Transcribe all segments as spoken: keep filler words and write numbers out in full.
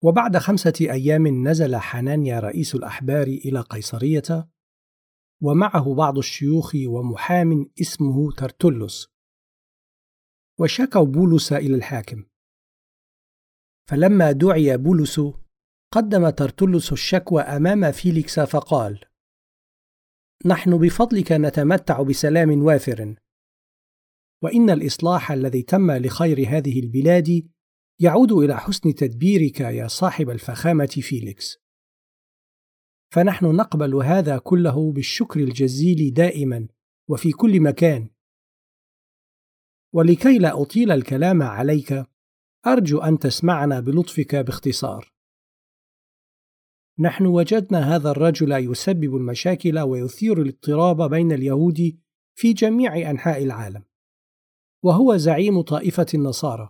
وبعد خمسة أيام نزل حنانيا رئيس الأحبار إلى قيصرية، ومعه بعض الشيوخ ومحام اسمه ترتلس، وشكوا بولس إلى الحاكم. فلما دعي بولس قدم ترتلس الشكوى أمام فيليكس فقال: نحن بفضلك نتمتع بسلام وافر، وإن الإصلاح الذي تم لخير هذه البلاد يعود إلى حسن تدبيرك يا صاحب الفخامة فيليكس، فنحن نقبل هذا كله بالشكر الجزيل دائما وفي كل مكان. ولكي لا أطيل الكلام عليك، أرجو أن تسمعنا بلطفك باختصار. نحن وجدنا هذا الرجل يسبب المشاكل ويثير الاضطراب بين اليهود في جميع أنحاء العالم، وهو زعيم طائفة النصارى،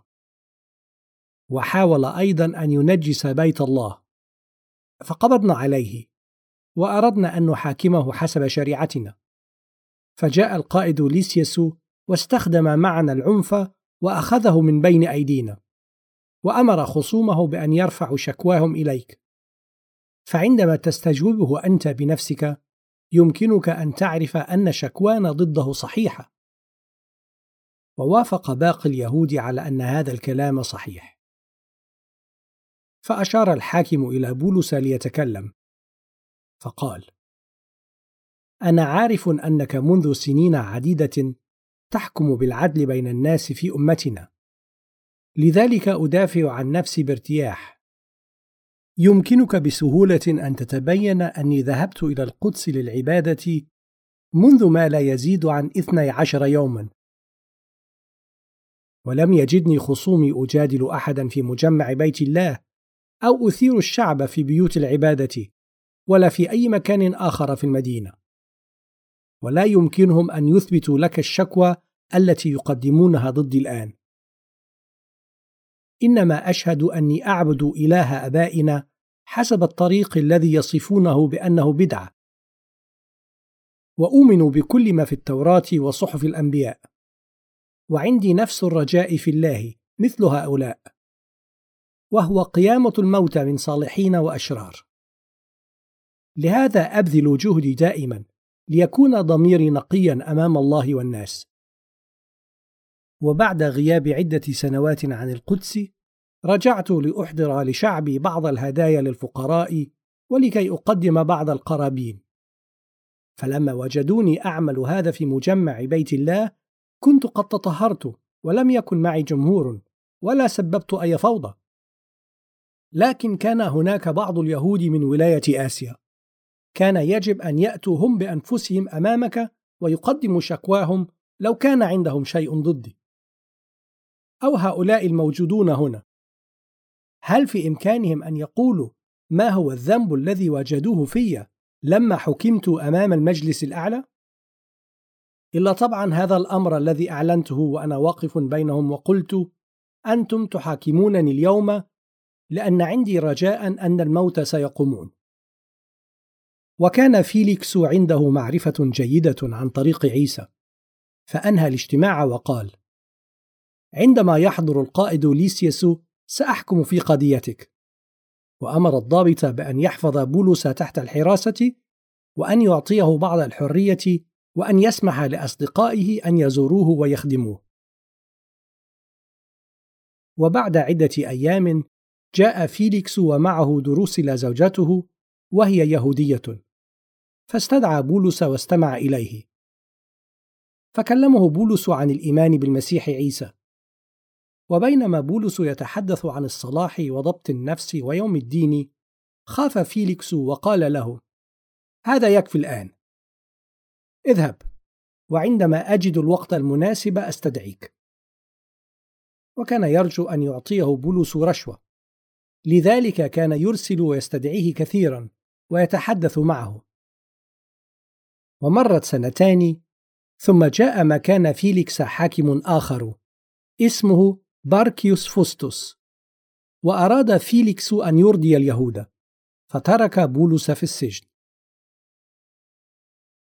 وحاول أيضا أن ينجس بيت الله، فقبضنا عليه وأردنا أن نحاكمه حسب شريعتنا. فجاء القائد ليسيوس واستخدم معنا العنف وأخذه من بين أيدينا، وأمر خصومه بأن يرفعوا شكواهم إليك، فعندما تستجوبه أنت بنفسك يمكنك أن تعرف أن شكوانا ضده صحيحة. ووافق باقي اليهود على أن هذا الكلام صحيح. فأشار الحاكم إلى بولس ليتكلم، فقال: أنا عارف أنك منذ سنين عديدة تحكم بالعدل بين الناس في أمتنا، لذلك أدافع عن نفسي بارتياح. يمكنك بسهولة أن تتبين أني ذهبت إلى القدس للعبادة منذ ما لا يزيد عن اثني عشر يوما، ولم يجدني خصومي أجادل أحدا في مجمع بيت الله أو أثير الشعب في بيوت العبادة ولا في أي مكان آخر في المدينة، ولا يمكنهم أن يثبتوا لك الشكوى التي يقدمونها ضدي الآن. إنما أشهد أني أعبد إله آبائنا حسب الطريق الذي يصفونه بأنه بدعة، وأؤمن بكل ما في التوراة وصحف الأنبياء، وعندي نفس الرجاء في الله مثل هؤلاء، وهو قيامة الموتى من صالحين وأشرار. لهذا أبذل جهدي دائما ليكون ضميري نقيا أمام الله والناس. وبعد غياب عدة سنوات عن القدس رجعت لأحضر لشعبي بعض الهدايا للفقراء ولكي أقدم بعض القرابين. فلما وجدوني أعمل هذا في مجمع بيت الله كنت قد تطهرت ولم يكن معي جمهور ولا سببت أي فوضى. لكن كان هناك بعض اليهود من ولاية آسيا كان يجب أن يأتوا هم بأنفسهم أمامك ويقدموا شكواهم لو كان عندهم شيء ضدي. أو هؤلاء الموجودون هنا، هل في إمكانهم أن يقولوا ما هو الذنب الذي وجدوه في لما حكمت أمام المجلس الأعلى؟ إلا طبعا هذا الأمر الذي أعلنته وأنا واقف بينهم وقلت: أنتم تحاكمونني اليوم لأن عندي رجاء أن الموت سيقومون. وكان فيليكس عنده معرفة جيدة عن طريق عيسى، فأنهى الاجتماع وقال: عندما يحضر القائد ليسيوس سأحكم في قضيتك. وأمر الضابط بأن يحفظ بولس تحت الحراسة وأن يعطيه بعض الحرية وأن يسمح لأصدقائه أن يزوروه ويخدموه. وبعد عدة أيام جاء فيليكس ومعه دروسلا زوجته وهي يهودية، فاستدعى بولس واستمع إليه، فكلمه بولس عن الإيمان بالمسيح عيسى. وبينما بولس يتحدث عن الصلاح وضبط النفس ويوم الدين، خاف فيليكس وقال له: هذا يكفي الآن، اذهب، وعندما أجد الوقت المناسب أستدعيك. وكان يرجو أن يعطيه بولس رشوة، لذلك كان يرسل ويستدعيه كثيرا ويتحدث معه. ومرت سنتان، ثم جاء مكان فيليكس حاكم آخر اسمه باركيوس فوستوس، وأراد فيليكس أن يرضي اليهود، فترك بولس في السجن.